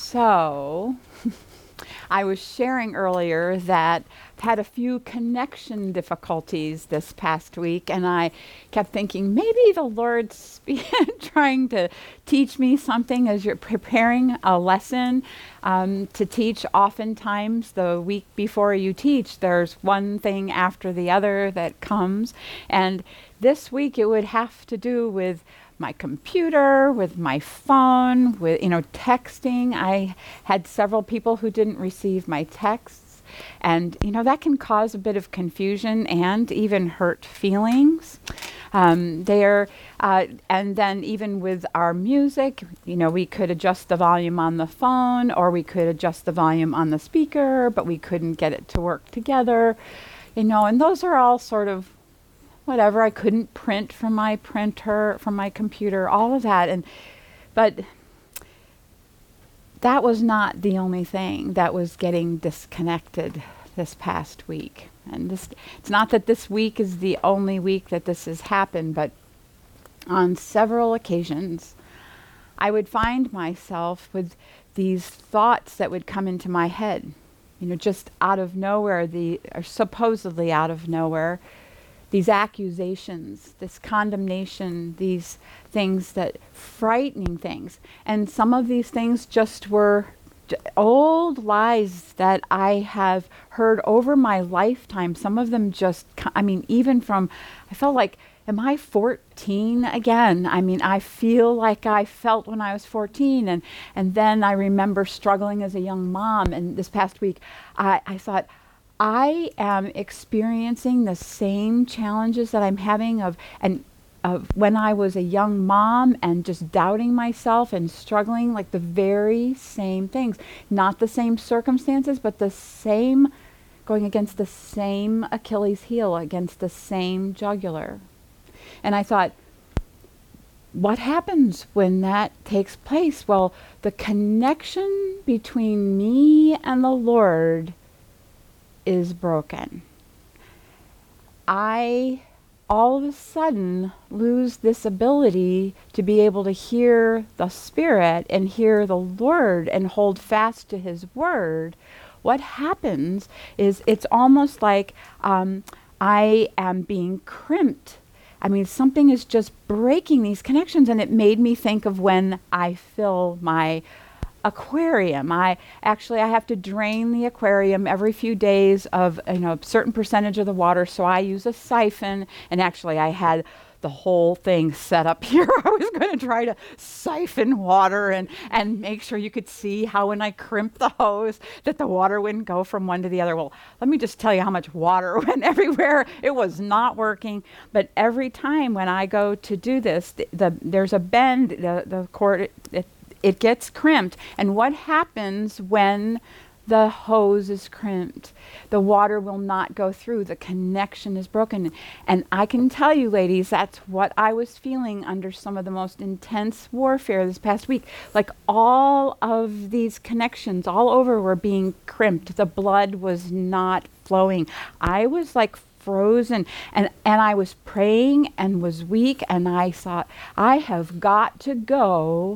So, I was sharing earlier that I've had a few connection difficulties this past week, and I kept thinking maybe the Lord's trying to teach me something as you're preparing a lesson to teach. Oftentimes, the week before you teach, there's one thing after the other that comes, and this week it would have to do with my computer, with my phone, with texting. I had several people who didn't receive my texts, and that can cause a bit of confusion and even hurt feelings. And then even with our music, we could adjust the volume on the phone, or we could adjust the volume on the speaker, but we couldn't get it to work together. And those are all sort of whatever. I couldn't print from my printer, from my computer, all of that. But that was not the only thing that was getting disconnected this past week. And it's not that this week is the only week that this has happened, but on several occasions, I would find myself with these thoughts that would come into my head, just out of nowhere, or supposedly out of nowhere. These accusations, this condemnation, these things frightening things. And some of these things just were old lies that I have heard over my lifetime. Some of them even from, I felt like, am I 14 again? I feel like I felt when I was 14. And then I remember struggling as a young mom. And this past week, I thought, I am experiencing the same challenges that I'm having of when I was a young mom, and just doubting myself and struggling, like the very same things. Not the same circumstances, but going against the same Achilles heel, against the same jugular. And I thought, what happens when that takes place? Well, the connection between me and the Lord is broken. I all of a sudden lose this ability to be able to hear the Spirit and hear the Lord and hold fast to His Word. What happens is it's almost like I am being crimped. Something is just breaking these connections, and it made me think of when I fill my aquarium. I have to drain the aquarium every few days of a certain percentage of the water, so I use a siphon. And actually I had the whole thing set up here. I was going to try to siphon water and make sure you could see how when I crimped the hose that the water wouldn't go from one to the other. Well, let me just tell you how much water went everywhere. It was not working. But every time when I go to do this, there's a bend, the cord, it gets crimped. And what happens when the hose is crimped? The water will not go through. The connection is broken. And I can tell you, ladies, that's what I was feeling under some of the most intense warfare this past week. Like all of these connections all over were being crimped. The blood was not flowing. I was like frozen, and I was praying and was weak, and I thought, I have got to go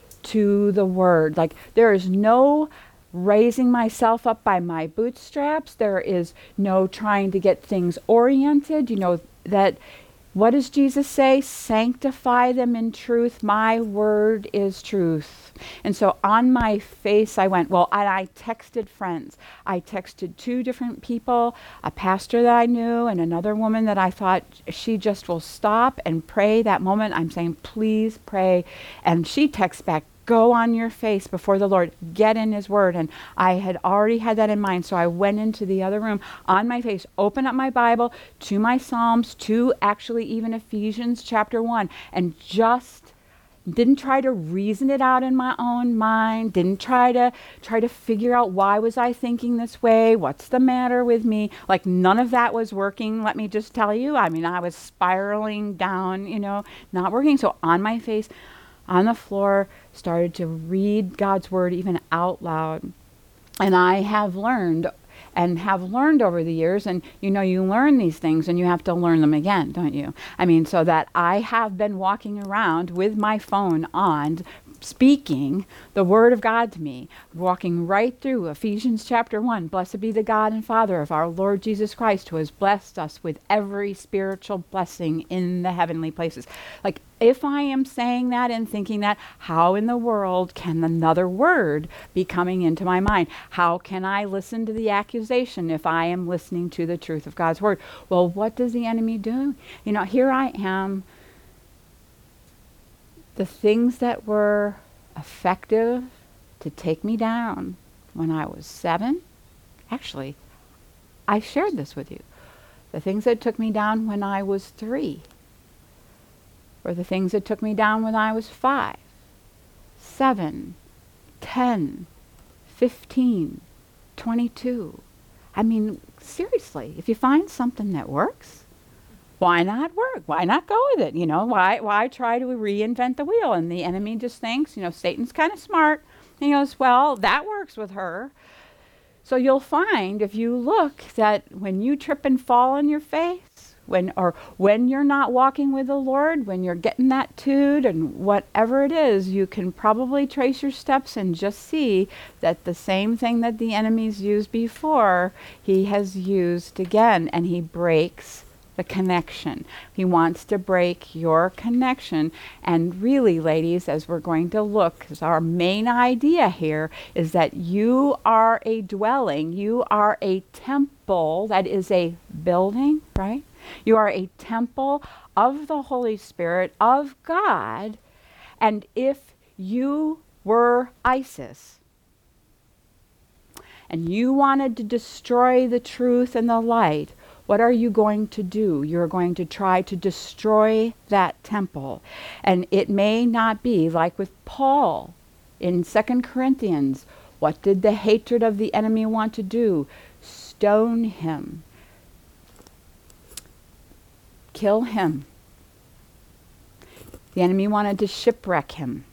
to the Word. Like, there is no raising myself up by my bootstraps. There is no trying to get things oriented. That what does Jesus say? Sanctify them in truth. My word is truth. And so on my face, I went, and I texted friends. I texted two different people, a pastor that I knew and another woman that I thought she just will stop and pray that moment. I'm saying, please pray. And she texts back, go on your face before the Lord, get in His Word. And I had already had that in mind. So I went into the other room on my face, opened up my Bible to my Psalms, to actually even Ephesians chapter 1, and just didn't try to reason it out in my own mind, didn't try to figure out why was I thinking this way, what's the matter with me. Like, none of that was working, let me just tell you. I was spiraling down, not working. So on my face, on the floor, started to read God's Word even out loud. And I have learned over the years, and you learn these things and you have to learn them again, don't you? So that I have been walking around with my phone on speaking the word of God to me, walking right through Ephesians chapter 1. Blessed be the God and Father of our Lord Jesus Christ, who has blessed us with every spiritual blessing in the heavenly places. Like, if I am saying that and thinking that, how in the world can another word be coming into my mind? How can I listen to the accusation if I am listening to the truth of God's word? Well, what does the enemy do? Here I am. The things that were effective to take me down when I was 7, actually, I shared this with you. The things that took me down when I was 3 were the things that took me down when I was 5, 7, 10, 15, 22. I mean, seriously, if you find something that works, why not work? Why not go with it? Why try to reinvent the wheel? And the enemy just thinks, Satan's kind of smart. And he goes, well, that works with her. So you'll find, if you look, that when you trip and fall on your face, when you're not walking with the Lord, when you're getting that toot and whatever it is, you can probably trace your steps and just see that the same thing that the enemy's used before, he has used again, and he breaks the connection. He wants to break your connection. And really, ladies, as we're going to look, because our main idea here is that you are a dwelling, you are a temple, that is a building, right? You are a temple of the Holy Spirit, of God. And if you were ISIS, and you wanted to destroy the truth and the light, what are you going to do? You're going to try to destroy that temple. And it may not be like with Paul in 2 Corinthians. What did the hatred of the enemy want to do? Stone him. Kill him. The enemy wanted to shipwreck him.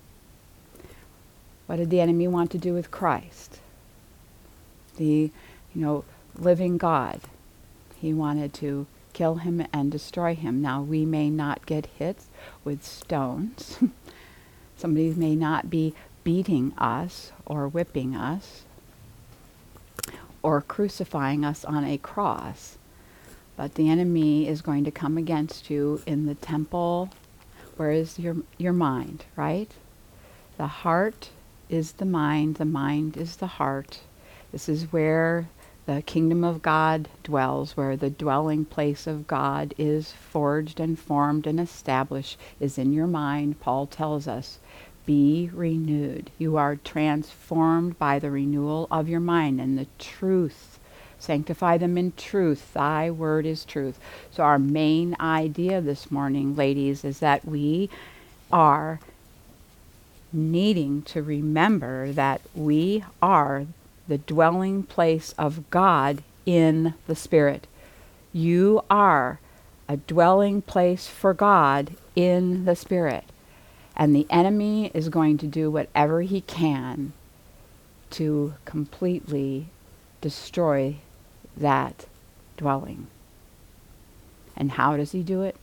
What did the enemy want to do with Christ? The, living God. He wanted to kill him and destroy him. Now, we may not get hit with stones. Somebody may not be beating us or whipping us or crucifying us on a cross. But the enemy is going to come against you in the temple. Where is your mind, right? The heart is the mind is the heart. This is where the kingdom of God dwells, where the dwelling place of God is forged and formed and established, is in your mind. Paul tells us, be renewed. You are transformed by the renewal of your mind and the truth. Sanctify them in truth. Thy word is truth. So our main idea this morning, ladies, is that we are needing to remember that we are the dwelling place of God in the Spirit. You are a dwelling place for God in the Spirit. And the enemy is going to do whatever he can to completely destroy that dwelling. And how does he do it?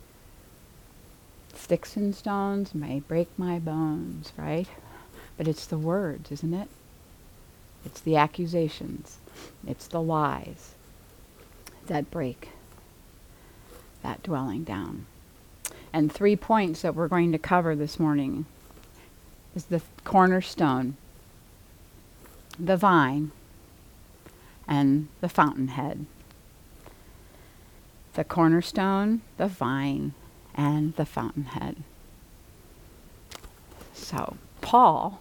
Sticks and stones may break my bones, right? But it's the words, isn't it? It's the accusations. It's the lies that break that dwelling down. And 3 points that we're going to cover this morning is the cornerstone, the vine, and the fountainhead. The cornerstone, the vine, and the fountainhead. So, Paul,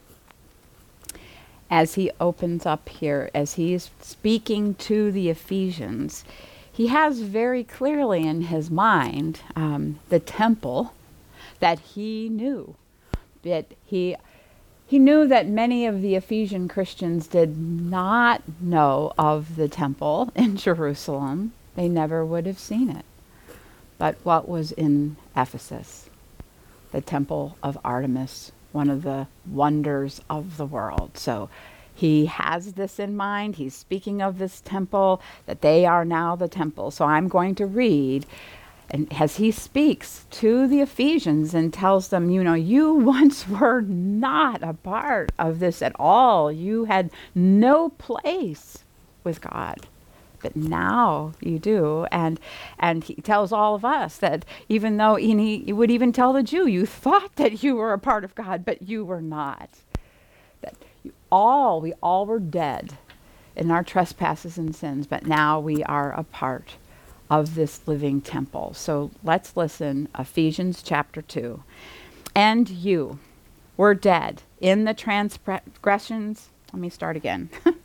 as he opens up here, as he is speaking to the Ephesians, he has very clearly in his mind the temple that he knew. That he knew that many of the Ephesian Christians did not know of the temple in Jerusalem. They never would have seen it. But what was in Ephesus? The temple of Artemis, one of the wonders of the world. So he has this in mind. He's speaking of this temple, that they are now the temple. So I'm going to read And as he speaks to the Ephesians and tells them, you once were not a part of this at all. You had no place with God. But now you do. And he tells all of us that even though he would even tell the Jew, you thought that you were a part of God, but you were not. That we all were dead in our trespasses and sins, but now we are a part of this living temple. So let's listen. Ephesians chapter 2. And you were dead in the transgressions. Let me start again.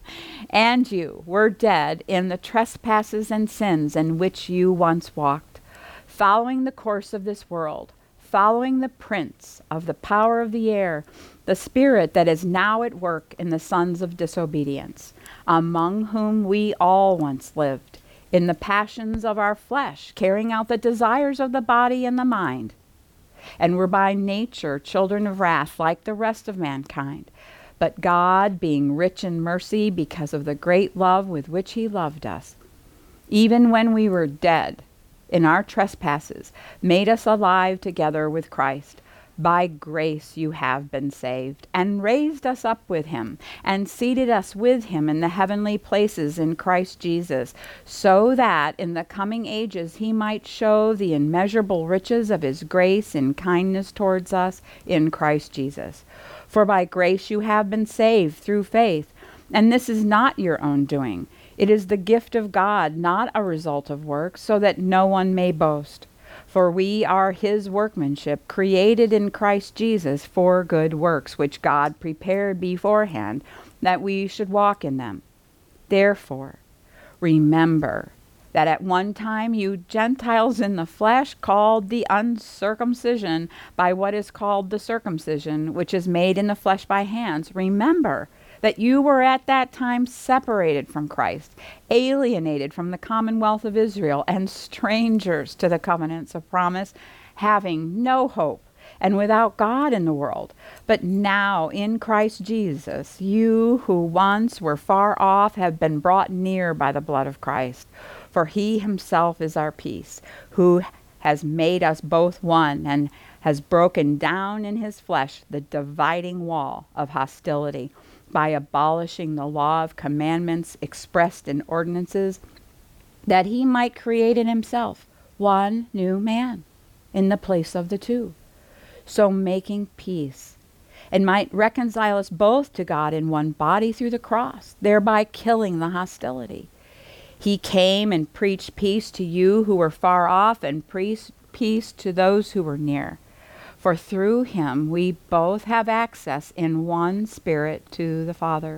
And you were dead in the trespasses and sins in which you once walked, following the course of this world, following the prince of the power of the air, the spirit that is now at work in the sons of disobedience, among whom we all once lived, in the passions of our flesh, carrying out the desires of the body and the mind. And were by nature children of wrath like the rest of mankind. But God, being rich in mercy because of the great love with which he loved us, even when we were dead in our trespasses, made us alive together with Christ. By grace you have been saved, and raised us up with him, and seated us with him in the heavenly places in Christ Jesus, so that in the coming ages he might show the immeasurable riches of his grace and kindness towards us in Christ Jesus. For by grace you have been saved through faith, and this is not your own doing. It is the gift of God, not a result of works, so that no one may boast. For we are his workmanship, created in Christ Jesus for good works, which God prepared beforehand, that we should walk in them. Therefore, remember that at one time you Gentiles in the flesh, called the uncircumcision by what is called the circumcision, which is made in the flesh by hands. Remember that you were at that time separated from Christ, alienated from the commonwealth of Israel, and strangers to the covenants of promise, having no hope and without God in the world. But now in Christ Jesus, you who once were far off have been brought near by the blood of Christ. For he himself is our peace, who has made us both one, and has broken down in his flesh the dividing wall of hostility, by abolishing the law of commandments expressed in ordinances, that he might create in himself one new man in the place of the two, so making peace, and might reconcile us both to God in one body through the cross, thereby killing the hostility. He came and preached peace to you who were far off, and preached peace to those who were near. For through him we both have access in one Spirit to the Father.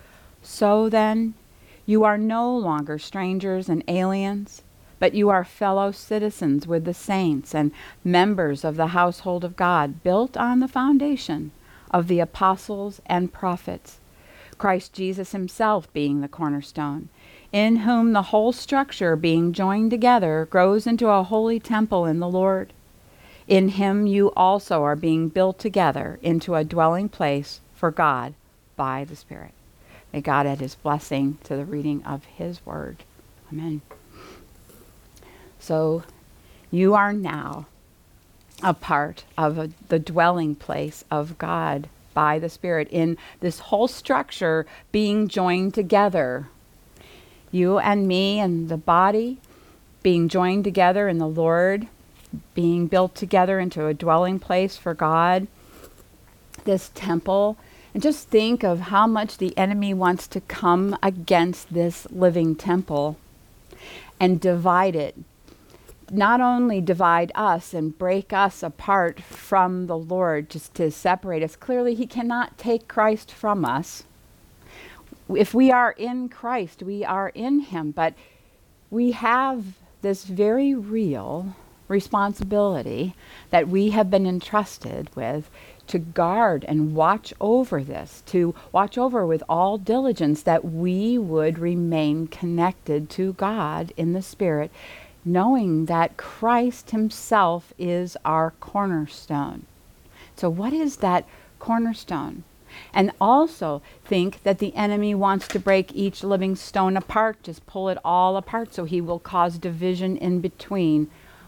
So then, you are no longer strangers and aliens, but you are fellow citizens with the saints and members of the household of God, built on the foundation of the apostles and prophets, Christ Jesus himself being the cornerstone, in whom the whole structure being joined together grows into a holy temple in the Lord. In him you also are being built together into a dwelling place for God by the Spirit. May God add his blessing to the reading of his word. Amen. So you are now a part of the dwelling place of God by the Spirit, in this whole structure being joined together. You and me and the body being joined together in the Lord, being built together into a dwelling place for God, this temple. And just think of how much the enemy wants to come against this living temple and divide it. Not only divide us and break us apart from the Lord, just to separate us. Clearly, he cannot take Christ from us. If we are in Christ, we are in him. But we have this very real responsibility that we have been entrusted with to guard and watch over this, to watch over with all diligence that we would remain connected to God in the Spirit, knowing that Christ himself is our cornerstone. So what is that cornerstone? And also think that the enemy wants to break each living stone apart, just pull it all apart, so he will cause division in between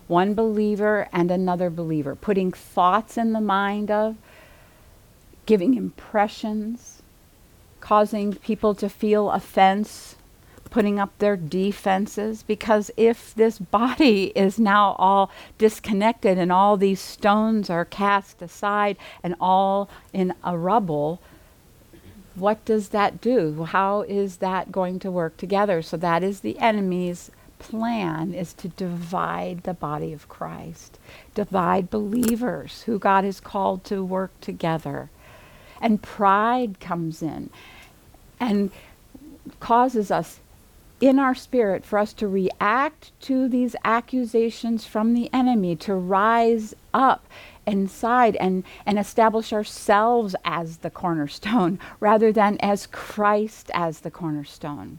one believer and another believer, putting thoughts in the mind of, giving impressions, causing people to feel offense, putting up their defenses. Because if this body is now all disconnected and all these stones are cast aside and all in a rubble, what does that do? How is that going to work together? So that is the enemy's plan, is to divide the body of Christ, divide believers who God has called to work together. And pride comes in and causes us in our spirit for us to react to these accusations from the enemy, to rise up inside and establish ourselves as the cornerstone rather than as Christ as the cornerstone.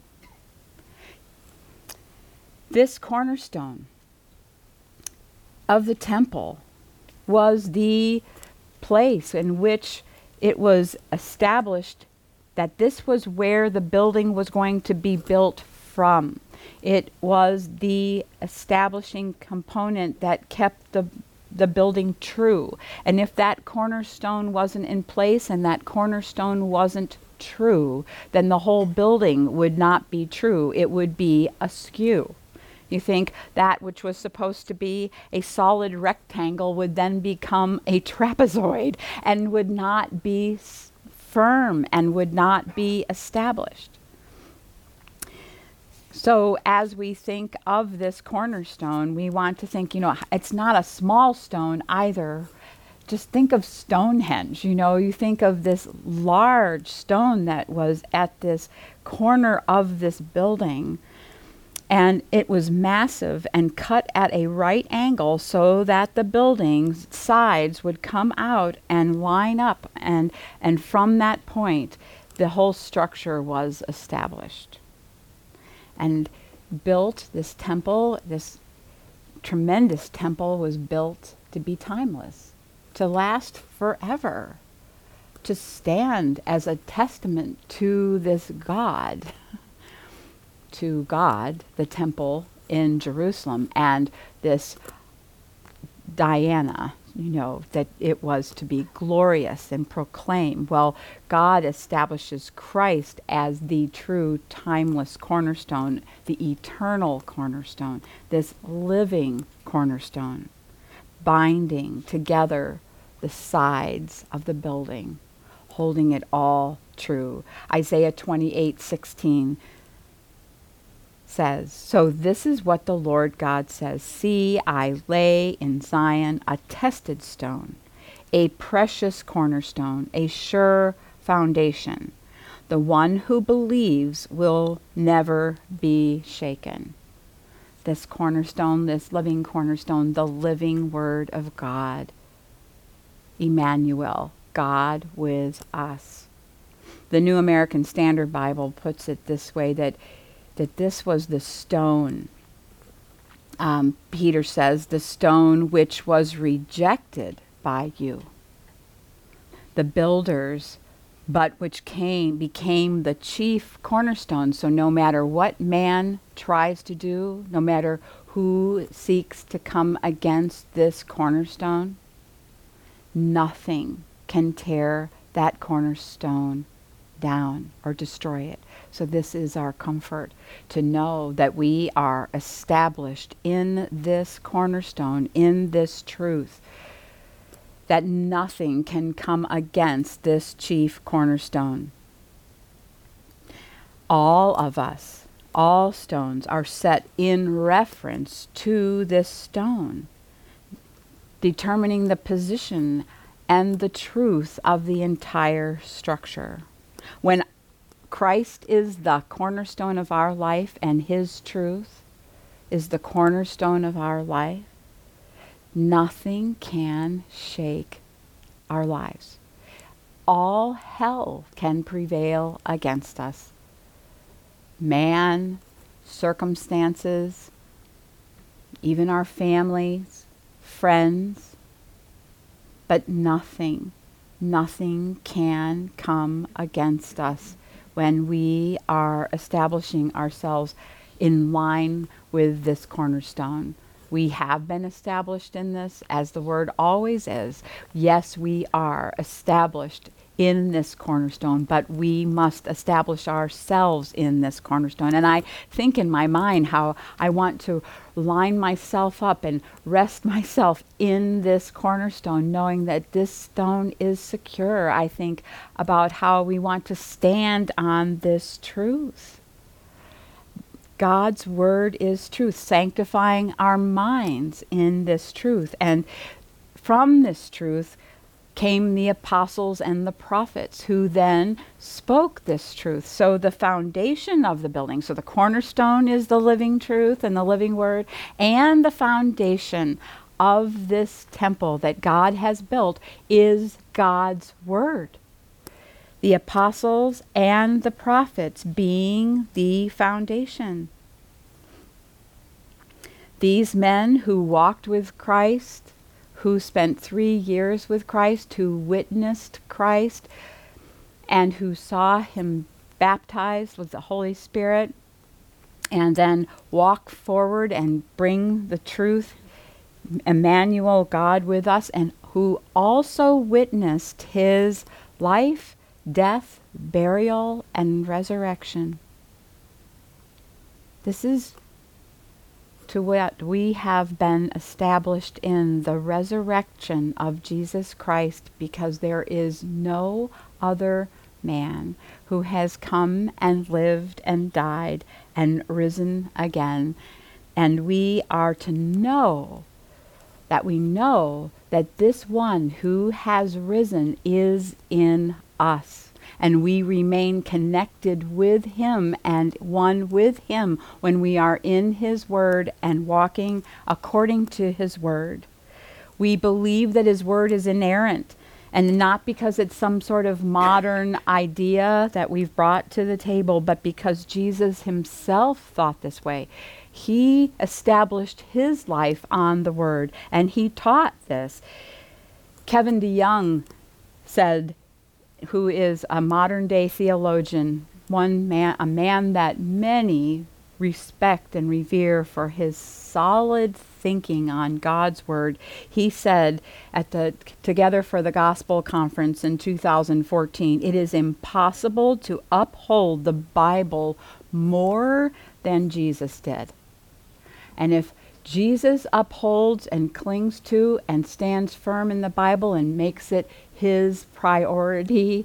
This cornerstone of the temple was the place in which it was established that this was where the building was going to be built from. It was the establishing component that kept the building true. And if that cornerstone wasn't in place and that cornerstone wasn't true, then the whole building would not be true. It would be askew. You think that which was supposed to be a solid rectangle would then become a trapezoid and would not be firm and would not be established. So as we think of this cornerstone, we want to think, it's not a small stone either. Just think of Stonehenge. You think of this large stone that was at this corner of this building. And it was massive and cut at a right angle so that the building's sides would come out and line up. And from that point, the whole structure was established. And built, this temple, this tremendous temple was built to be timeless, to last forever, to stand as a testament to this God, to God, the temple in Jerusalem, and this Diana, that it was to be glorious and proclaim. Well, God establishes Christ as the true timeless cornerstone, the eternal cornerstone, this living cornerstone, binding together the sides of the building, holding it all true. Isaiah 28:16 says, "So this is what the Lord God says, see, I lay in Zion a tested stone, a precious cornerstone, a sure foundation. The one who believes will never be shaken." This cornerstone, this living cornerstone, the living word of God, Emmanuel, God with us. The New American Standard Bible puts it this way, that this was the stone. Peter says, the stone which was rejected by you, the builders, but which became the chief cornerstone. So no matter what man tries to do, no matter who seeks to come against this cornerstone, nothing can tear that cornerstone down or destroy it. So this is our comfort, to know that we are established in this cornerstone, in this truth, that nothing can come against this chief cornerstone. All of us, all stones, are set in reference to this stone, determining the position and the truth of the entire structure. When Christ is the cornerstone of our life and his truth is the cornerstone of our life, nothing can shake our lives. All hell can prevail against us. Man, circumstances, even our families, friends, but nothing can come against us when we are establishing ourselves in line with this cornerstone, We have been established in this, as the word always is. Yes, we are established in this cornerstone, but we must establish ourselves in this cornerstone. And I think in my mind how I want to line myself up and rest myself in this cornerstone, knowing that this stone is secure. I think about how we want to stand on this truth. God's word is truth, sanctifying our minds in this truth. And from this truth came the apostles and the prophets, who then spoke this truth. So the foundation of the building, so the cornerstone is the living truth and the living word, and the foundation of this temple that God has built is God's word. The apostles and the prophets being the foundation. These men who walked with Christ, who spent 3 years with Christ, who witnessed Christ, and who saw him baptized with the Holy Spirit, and then walk forward and bring the truth, Emmanuel, God with us, and who also witnessed his life, death, burial, and resurrection. This is to what we have been established in, the resurrection of Jesus Christ, because there is no other man who has come and lived and died and risen again. And we are to know that this one who has risen is in us. And we remain connected with him and one with him when we are in his word and walking according to his word. We believe that his word is inerrant, and not because it's some sort of modern idea that we've brought to the table, but because Jesus himself thought this way. He established his life on the word, and he taught this. Kevin DeYoung said, who is a modern day theologian, a man that many respect and revere for his solid thinking on God's word. He said at the Together for the Gospel conference in 2014, it is impossible to uphold the Bible more than Jesus did. And if Jesus upholds and clings to and stands firm in the Bible and makes it his priority,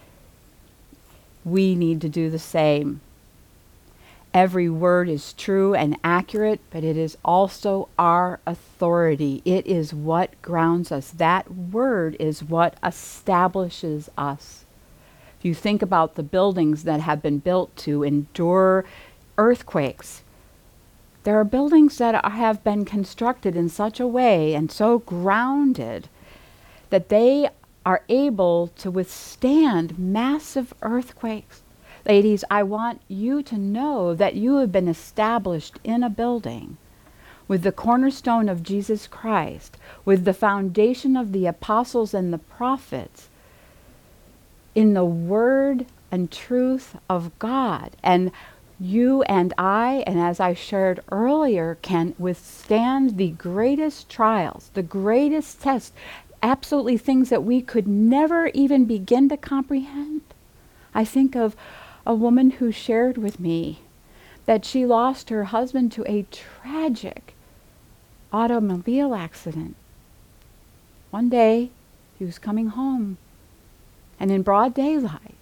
we need to do the same. Every word is true and accurate, but it is also our authority. It is what grounds us. That word is what establishes us. If you think about the buildings that have been built to endure earthquakes, there are buildings that have been constructed in such a way and so grounded that they are able to withstand massive earthquakes. Ladies, I want you to know that you have been established in a building with the cornerstone of Jesus Christ, with the foundation of the apostles and the prophets, in the word and truth of God. And you and I, and as I shared earlier, can withstand the greatest trials, the greatest tests, absolutely things that we could never even begin to comprehend. I think of a woman who shared with me that she lost her husband to a tragic automobile accident. One day, he was coming home, and in broad daylight,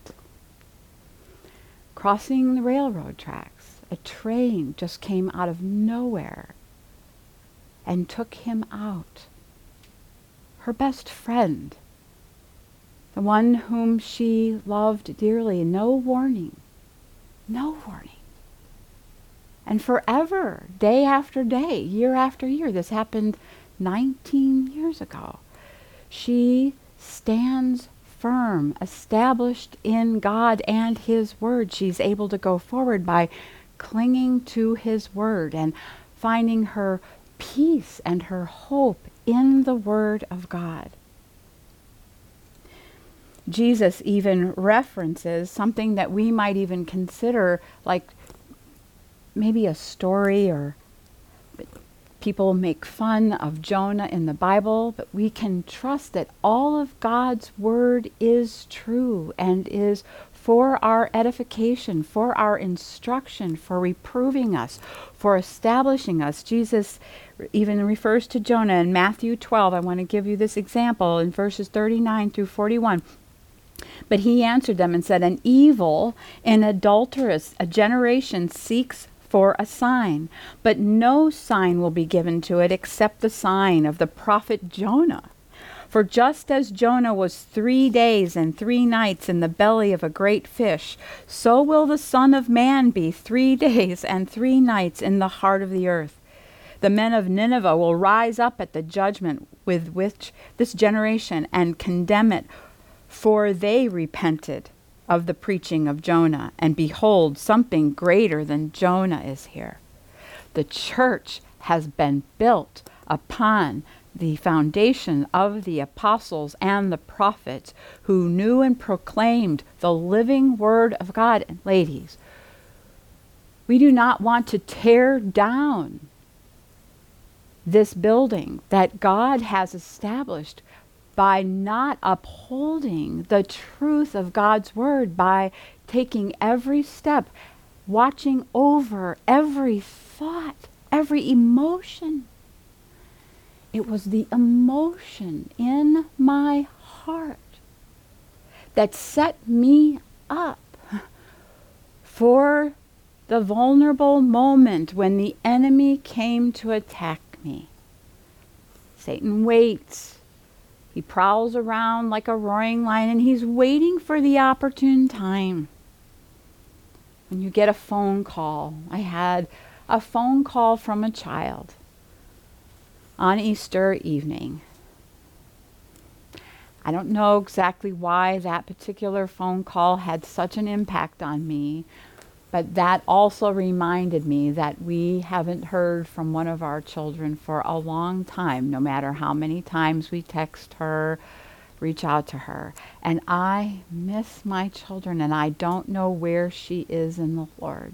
crossing the railroad tracks, a train just came out of nowhere and took him out. Her best friend, the one whom she loved dearly, no warning. And forever, day after day, year after year, this happened 19 years ago. She stands firm, established in God and his word. She's able to go forward by clinging to his word and finding her peace and her hope in the word of God. Jesus even references something that we might even consider like maybe a story, or People make fun of Jonah in the Bible, but we can trust that all of God's word is true and is for our edification, for our instruction, for reproving us, for establishing us. Jesus even refers to Jonah in Matthew 12. I want to give you this example in verses 39 through 41. But he answered them and said, "An evil and adulterous a generation seeks for a sign, but no sign will be given to it except the sign of the prophet Jonah. For just as Jonah was 3 days and 3 nights in the belly of a great fish, so will the Son of Man be 3 days and 3 nights in the heart of the earth. The men of Nineveh will rise up at the judgment with which this generation and condemn it, for they repented of the preaching of Jonah, and behold, something greater than Jonah is here." The church has been built upon the foundation of the apostles and the prophets who knew and proclaimed the living word of God. And ladies, we do not want to tear down this building that God has established by not upholding the truth of God's word, by taking every step, watching over every thought, every emotion. It was the emotion in my heart that set me up for the vulnerable moment when the enemy came to attack me. Satan waits. He prowls around like a roaring lion, and he's waiting for the opportune time. When you get a phone call, I had a phone call from a child on Easter evening. I don't know exactly why that particular phone call had such an impact on me, but that also reminded me that we haven't heard from one of our children for a long time, no matter how many times we text her, reach out to her. And I miss my children, and I don't know where she is in the Lord.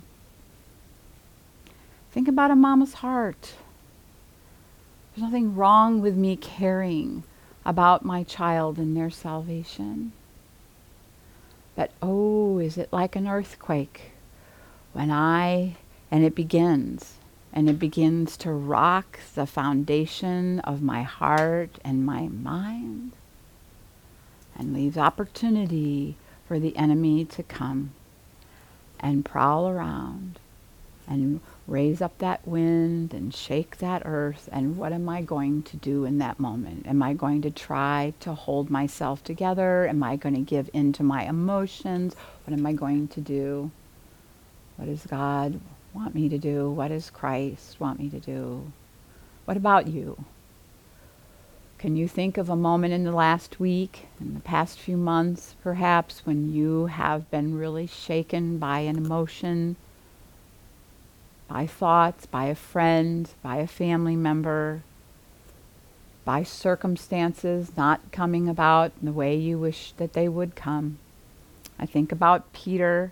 Think about a mama's heart. There's nothing wrong with me caring about my child and their salvation. But oh, is it like an earthquake when it begins to rock the foundation of my heart and my mind, and leaves opportunity for the enemy to come and prowl around and raise up that wind and shake that earth. And what am I going to do in that moment? Am I going to try to hold myself together? Am I going to give in to my emotions? What am I going to do? What does God want me to do? What does Christ want me to do? What about you? Can you think of a moment in the last week, in the past few months perhaps, when you have been really shaken by an emotion, by thoughts, by a friend, by a family member, by circumstances not coming about the way you wish that they would come? I think about Peter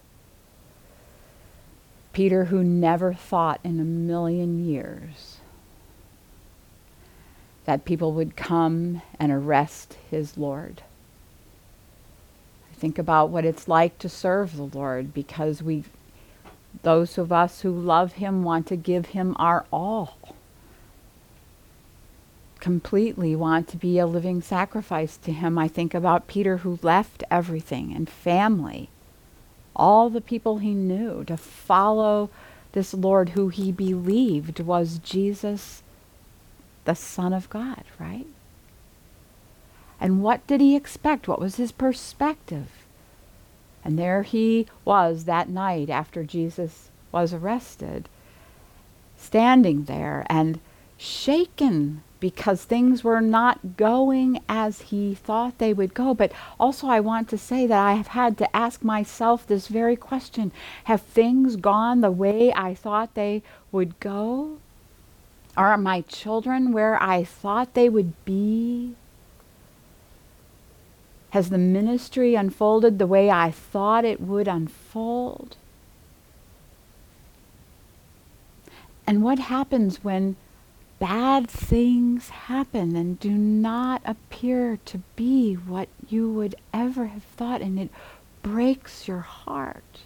who never thought in a million years that people would come and arrest his Lord. I think about what it's like to serve the Lord, because those of us who love him want to give him our all. Completely want to be a living sacrifice to him. I think about Peter, who left everything and family, all the people he knew, to follow this Lord who he believed was Jesus, the Son of God, right? And what did he expect? What was his perspective? And there he was that night after Jesus was arrested, standing there and shaken because things were not going as he thought they would go. But also I want to say that I have had to ask myself this very question. Have things gone the way I thought they would go? Are my children where I thought they would be? Has the ministry unfolded the way I thought it would unfold? And what happens when bad things happen and do not appear to be what you would ever have thought, and it breaks your heart.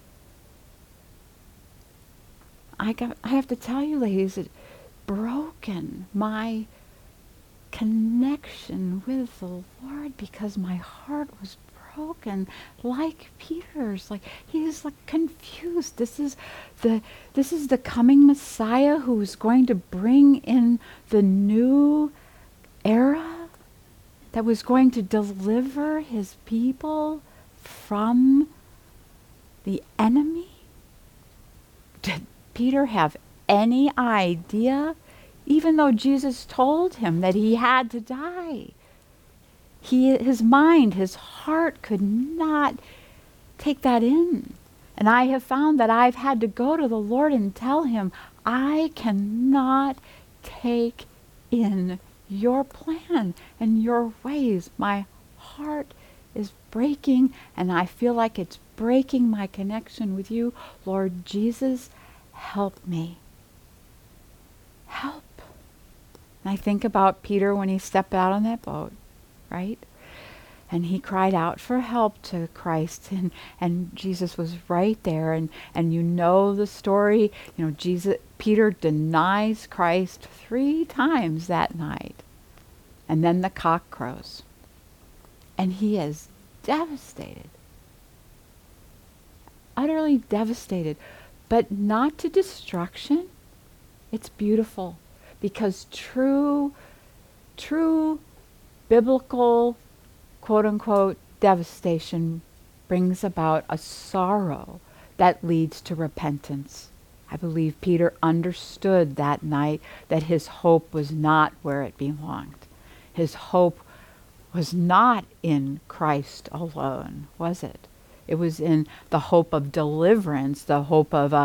I have to tell you, ladies, it broken my connection with the Lord because my heart was broken like Peter's. Like he's like confused. This is the coming Messiah who is going to bring in the new era, that was going to deliver his people from the enemy. Did Peter have any idea? Even though Jesus told him that he had to die, his mind, his heart could not take that in. And I have found that I've had to go to the Lord and tell him, I cannot take in your plan and your ways. My heart is breaking, and I feel like it's breaking my connection with you. Lord Jesus, help me. Help. And I think about Peter when he stepped out on that boat, right? And he cried out for help to Christ, and Jesus was right there. And you know the story. You know, Peter denies Christ 3 times that night. And then the cock crows. And he is devastated. Utterly devastated. But not to destruction. It's beautiful. Because true biblical, quote-unquote, devastation brings about a sorrow that leads to repentance. I believe Peter understood that night that his hope was not where it belonged. His hope was not in Christ alone, was it? It was in the hope of deliverance, the hope of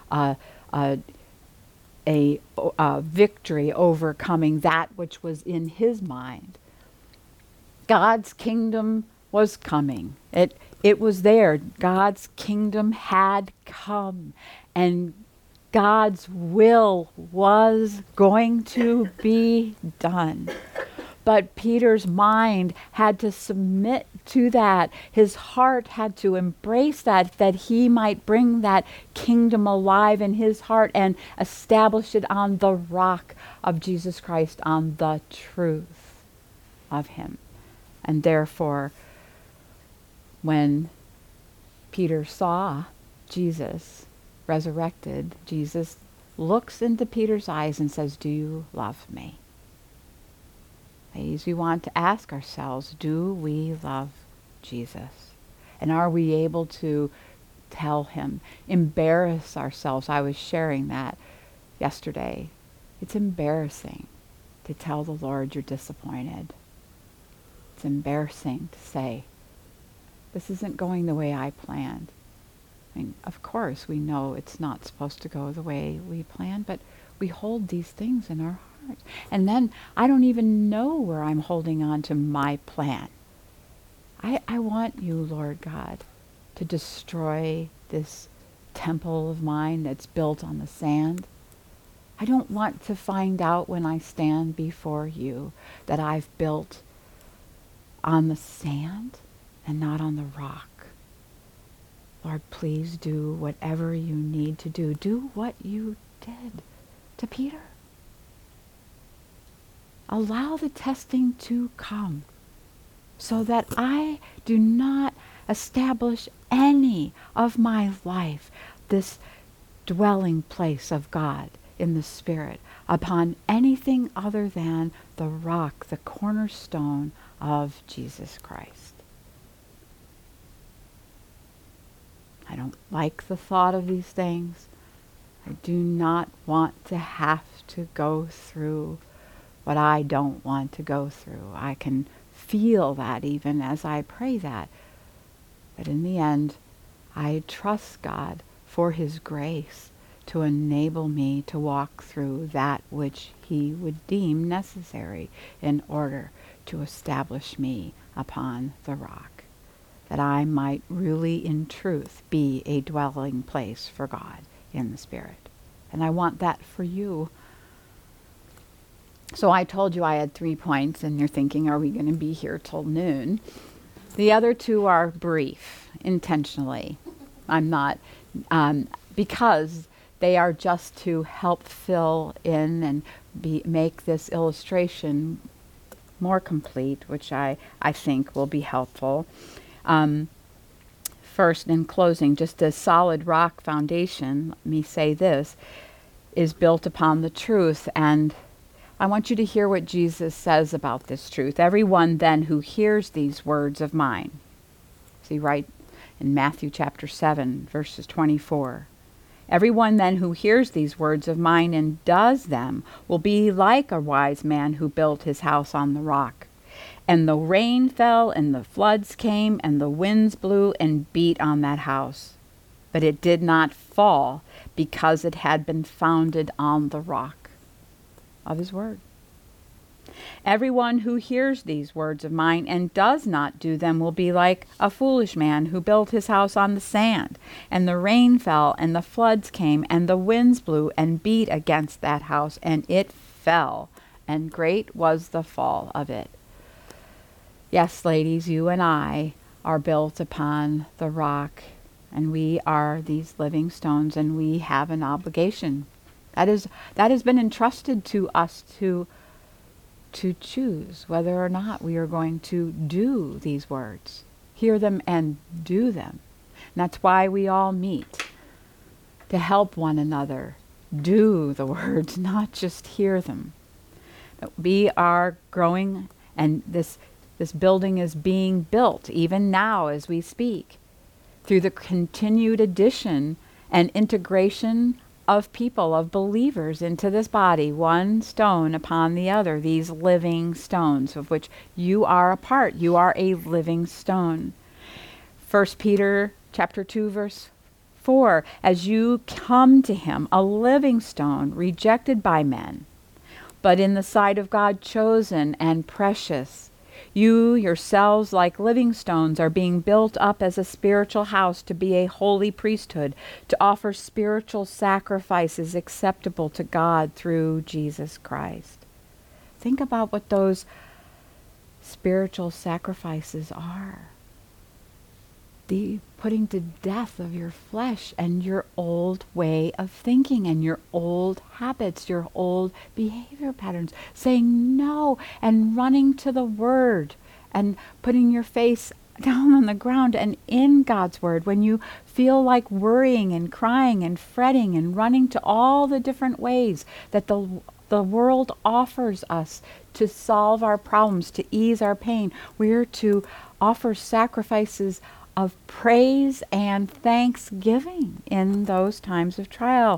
a victory overcoming that which was in his mind. God's kingdom was coming. It was there. God's kingdom had come, and God's will was going to be done. But Peter's mind had to submit to that. His heart had to embrace that he might bring that kingdom alive in his heart and establish it on the rock of Jesus Christ, on the truth of him. And therefore, when Peter saw Jesus resurrected, Jesus looks into Peter's eyes and says, "Do you love me?" Ladies, we want to ask ourselves, do we love Jesus? And are we able to tell him, embarrass ourselves? I was sharing that yesterday. It's embarrassing to tell the Lord you're disappointed. It's embarrassing to say, this isn't going the way I planned. I mean, of course, we know it's not supposed to go the way we planned, but we hold these things in our hearts. And then I don't even know where I'm holding on to my plan. I want you, Lord God, to destroy this temple of mine that's built on the sand. I don't want to find out when I stand before you that I've built on the sand and not on the rock. Lord, please do whatever you need to do. Do what you did to Peter. Allow the testing to come so that I do not establish any of my life, this dwelling place of God in the Spirit, upon anything other than the rock, the cornerstone of Jesus Christ. I don't like the thought of these things. I do not want to have to go through what I don't want to go through. I can feel that even as I pray that. But in the end, I trust God for his grace to enable me to walk through that which he would deem necessary in order to establish me upon the rock, that I might really in truth be a dwelling place for God in the Spirit. And I want that for you. So I told you I had 3 points, and you're thinking, are we going to be here till noon? The other two are brief, intentionally. I'm not, because they are just to help fill in and make this illustration more complete, which I think will be helpful. First, in closing, just a solid rock foundation, let me say this, is built upon the truth. And I want you to hear what Jesus says about this truth. Everyone then who hears these words of mine, see right in Matthew chapter 7, verses 24. Everyone then who hears these words of mine and does them will be like a wise man who built his house on the rock. And the rain fell, and the floods came, and the winds blew and beat on that house. But it did not fall, because it had been founded on the rock of his word. Everyone who hears these words of mine and does not do them will be like a foolish man who built his house on the sand. And the rain fell, and the floods came, and the winds blew and beat against that house, and it fell, and great was the fall of it. Yes, ladies, you and I are built upon the rock, and we are these living stones, and we have an obligation. That has been entrusted to us to choose whether or not we are going to do these words, hear them and do them. And that's why we all meet, to help one another do the words, not just hear them. But we are growing, and this building is being built even now as we speak, through the continued addition and integration of people, of believers into this body, one stone upon the other, these living stones of which you are a part. You are a living stone. 1 Peter chapter 2, verse 4, as you come to him, a living stone, rejected by men, but in the sight of God chosen and precious. You yourselves, like living stones, are being built up as a spiritual house to be a holy priesthood, to offer spiritual sacrifices acceptable to God through Jesus Christ. Think about what those spiritual sacrifices are. The putting to death of your flesh and your old way of thinking and your old habits, your old behavior patterns, saying no and running to the Word and putting your face down on the ground and in God's Word. When you feel like worrying and crying and fretting and running to all the different ways that the world offers us to solve our problems, to ease our pain, we're to offer sacrifices of praise and thanksgiving in those times of trial.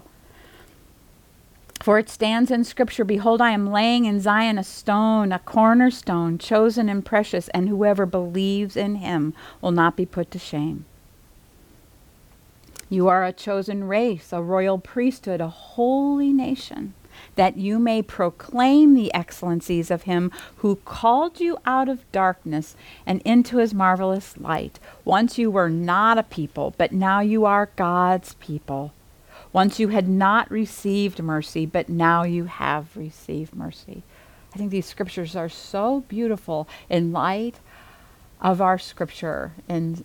For it stands in Scripture, behold, I am laying in Zion a stone, a cornerstone, chosen and precious, and whoever believes in him will not be put to shame. You are a chosen race, a royal priesthood, a holy nation, that you may proclaim the excellencies of him who called you out of darkness and into his marvelous light. Once you were not a people, but now you are God's people. Once you had not received mercy, but now you have received mercy. I think these scriptures are so beautiful in light of our scripture in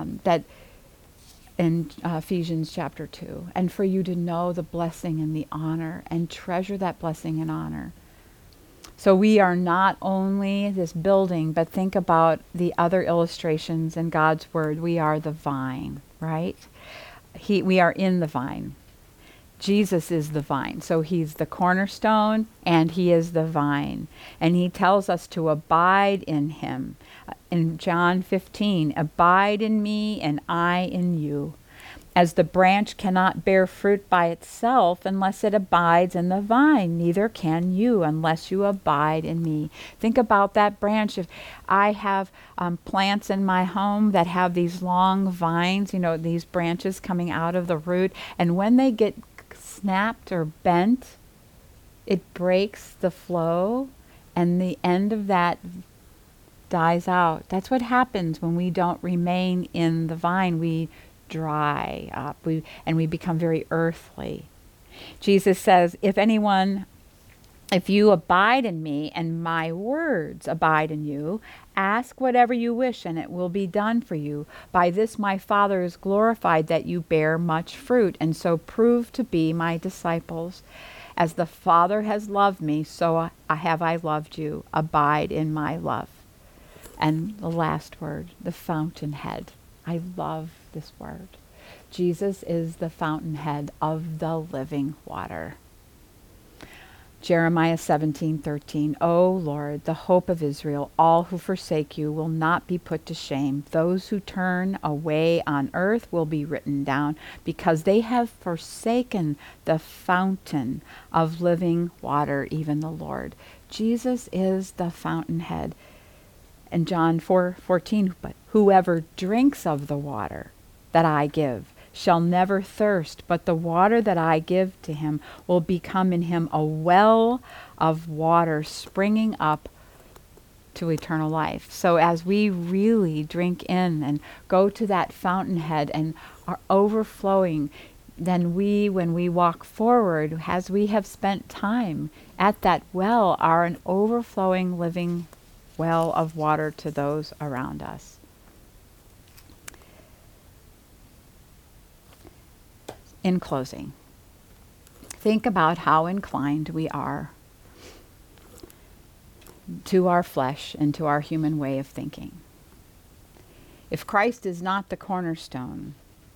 Ephesians chapter 2, and for you to know the blessing and the honor and treasure that blessing and honor. So we are not only this building, but think about the other illustrations in God's word. We are the vine, right? We are in the vine. Jesus is the vine. So he's the cornerstone and he is the vine. And he tells us to abide in him. In John 15, abide in me and I in you. As the branch cannot bear fruit by itself unless it abides in the vine, neither can you unless you abide in me. Think about that branch. If I have plants in my home that have these long vines, these branches coming out of the root, and when they get snapped or bent, it breaks the flow, and the end of that dies out. That's what happens when we don't remain in the vine. We dry up, and we become very earthly. Jesus says, if anyone If you abide in me and my words abide in you, ask whatever you wish and it will be done for you. By this my Father is glorified, that you bear much fruit, and so prove to be my disciples. As the Father has loved me, so have I loved you. Abide in my love. And the last word, the fountainhead. I love this word. Jesus is the fountainhead of the living water. Jeremiah 17:13. O Lord, the hope of Israel, all who forsake you will not be put to shame. Those who turn away on earth will be written down, because they have forsaken the fountain of living water, even the Lord. Jesus is the fountainhead. And John 4:14, but whoever drinks of the water that I give shall never thirst, but the water that I give to him will become in him a well of water springing up to eternal life. So as we really drink in and go to that fountainhead and are overflowing, then when we walk forward, as we have spent time at that well, are an overflowing, living well of water to those around us. In closing, think about how inclined we are to our flesh and to our human way of thinking. If Christ is not the cornerstone,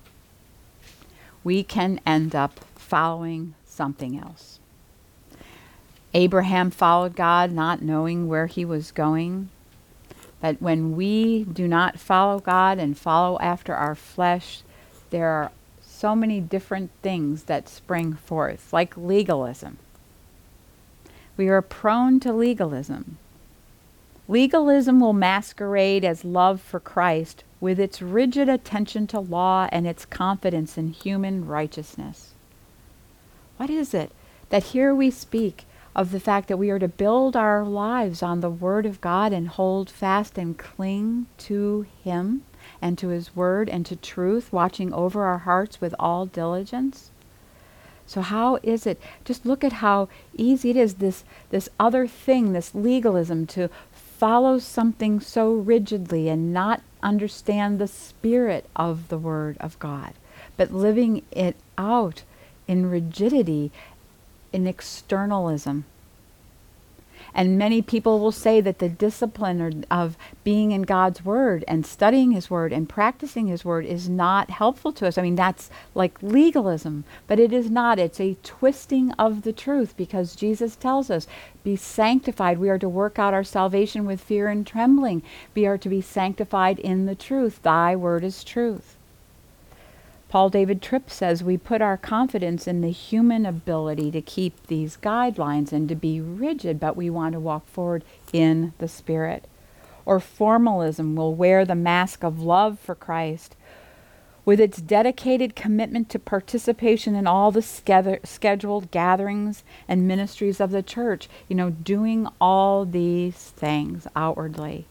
we can end up following something else. Abraham followed God not knowing where he was going. But when we do not follow God and follow after our flesh, there are so many different things that spring forth, like legalism. We are prone to legalism. Legalism will masquerade as love for Christ with its rigid attention to law and its confidence in human righteousness. What is it that here we speak of the fact that we are to build our lives on the Word of God and hold fast and cling to Him and to His Word and to truth, watching over our hearts with all diligence? So how is it? Just look at how easy it is, this other thing, this legalism, to follow something so rigidly and not understand the spirit of the Word of God, but living it out in rigidity, in externalism. And many people will say that the discipline of being in God's Word and studying His Word and practicing His Word is not helpful to us. I mean, that's like legalism, but it is not. It's a twisting of the truth, because Jesus tells us, be sanctified. We are to work out our salvation with fear and trembling. We are to be sanctified in the truth. Thy Word is truth. Paul David Tripp says we put our confidence in the human ability to keep these guidelines and to be rigid, but we want to walk forward in the Spirit. Or formalism will wear the mask of love for Christ with its dedicated commitment to participation in all the scheduled gatherings and ministries of the church, doing all these things outwardly.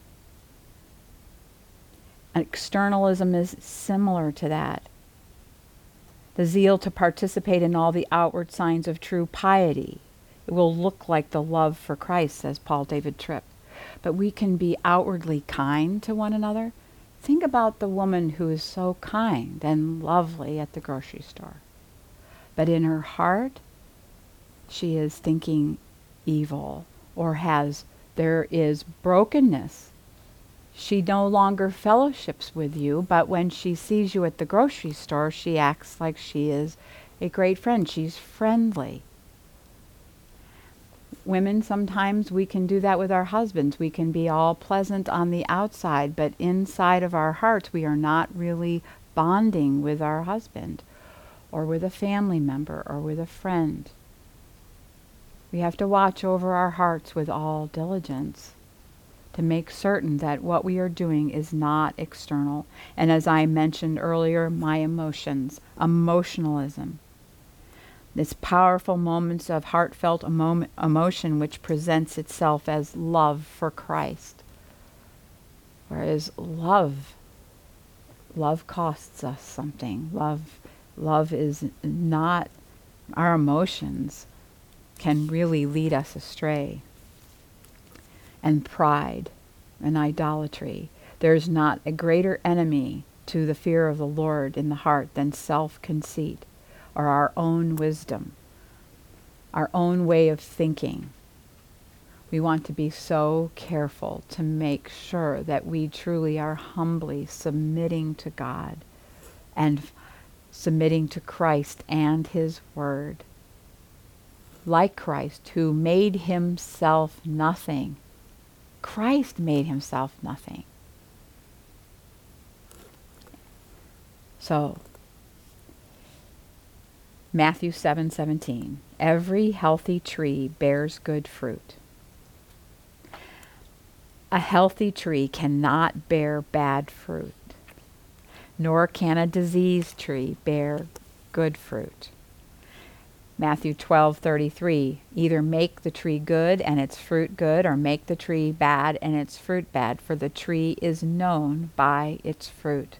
Externalism is similar to that. The zeal to participate in all the outward signs of true piety. It will look like the love for Christ, says Paul David Tripp. But we can be outwardly kind to one another. Think about the woman who is so kind and lovely at the grocery store. But in her heart, she is thinking evil, or there is brokenness. She no longer fellowships with you, but when she sees you at the grocery store, she acts like she is a great friend. She's friendly. Women, sometimes we can do that with our husbands. We can be all pleasant on the outside, but inside of our hearts, we are not really bonding with our husband or with a family member or with a friend. We have to watch over our hearts with all diligence to make certain that what we are doing is not external. And as I mentioned earlier, my emotions, emotionalism. This powerful moments of heartfelt emotion which presents itself as love for Christ. Whereas love costs us something. Love is not our emotions. can really lead us astray. And pride and idolatry. There's not a greater enemy to the fear of the Lord in the heart than self-conceit or our own wisdom, our own way of thinking. We want to be so careful to make sure that we truly are humbly submitting to God and submitting to Christ and His Word. Like Christ, who made Himself nothing. Christ made Himself nothing. So, Matthew 7:17, every healthy tree bears good fruit. A healthy tree cannot bear bad fruit, nor can a diseased tree bear good fruit. Matthew 12:33, either make the tree good and its fruit good, or make the tree bad and its fruit bad, for the tree is known by its fruit.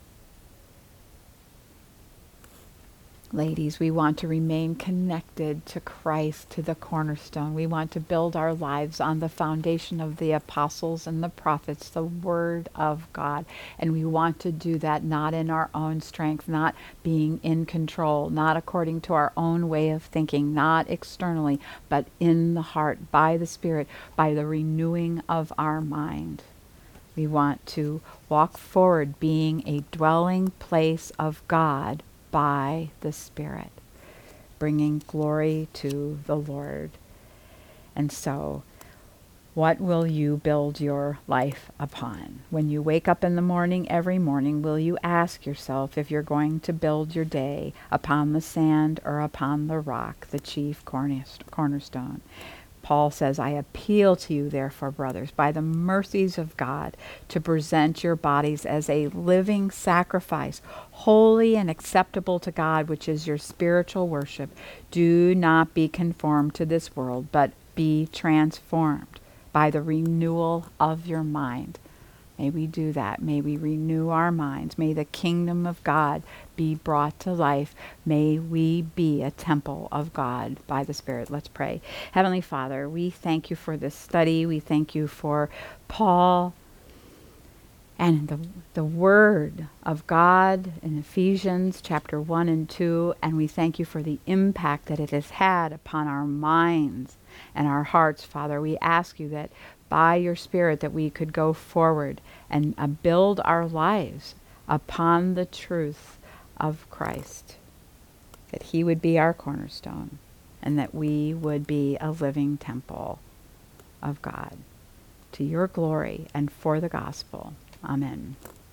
Ladies, we want to remain connected to Christ, to the cornerstone. We want to build our lives on the foundation of the apostles and the prophets, the Word of God. And we want to do that not in our own strength, not being in control, not according to our own way of thinking, not externally, but in the heart, by the Spirit, by the renewing of our mind. We want to walk forward being a dwelling place of God by the Spirit, bringing glory to the Lord. And so, what will you build your life upon? When you wake up in the morning, every morning, will you ask yourself if you're going to build your day upon the sand or upon the rock, the chief cornerstone? Paul says, I appeal to you, therefore, brothers, by the mercies of God, to present your bodies as a living sacrifice, holy and acceptable to God, which is your spiritual worship. Do not be conformed to this world, but be transformed by the renewal of your mind. May we do that. May we renew our minds. May the kingdom of God be brought to life. May we be a temple of God by the Spirit. Let's pray. Heavenly Father, we thank you for this study. We thank you for Paul and the Word of God in Ephesians chapter 1 and 2. And we thank you for the impact that it has had upon our minds and our hearts, Father. We ask you that by your Spirit that we could go forward and build our lives upon the truth of Christ, that He would be our cornerstone and that we would be a living temple of God to your glory and for the gospel. Amen.